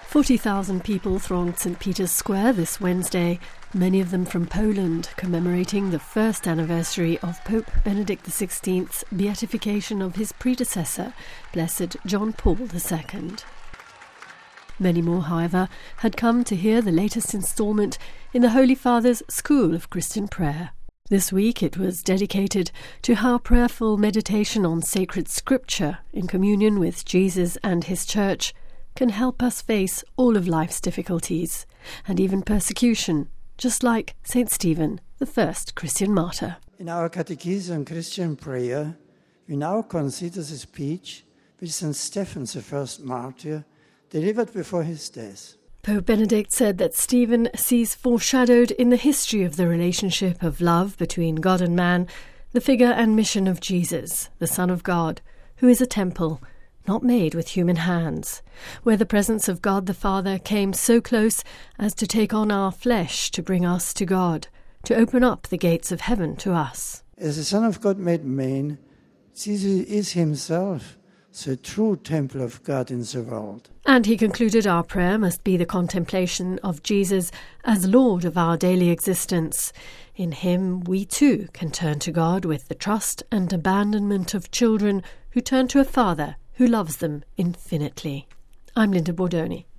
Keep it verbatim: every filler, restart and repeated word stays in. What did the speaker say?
forty thousand people thronged Saint Peter's Square this Wednesday, many of them from Poland, commemorating the first anniversary of Pope Benedict the sixteenth's beatification of his predecessor, Blessed John Paul the Second. Many more, however, had come to hear the latest instalment in the Holy Father's School of Christian Prayer. This week it was dedicated to how prayerful meditation on sacred scripture in communion with Jesus and his Church can help us face all of life's difficulties, and even persecution, just like Saint Stephen, the first Christian martyr. In our Catechism on Christian Prayer, we now consider the speech which Saint Stephen, the first martyr, delivered before his death. Pope Benedict said that Stephen sees foreshadowed in the history of the relationship of love between God and man the figure and mission of Jesus, the Son of God, who is a temple, not made with human hands, where the presence of God the Father came so close as to take on our flesh to bring us to God, to open up the gates of heaven to us. As the Son of God made man, Jesus is himself the true temple of God in the world. And he concluded our prayer must be the contemplation of Jesus as Lord of our daily existence. In him we too can turn to God with the trust and abandonment of children who turn to a Father who loves them infinitely. I'm Linda Bordoni.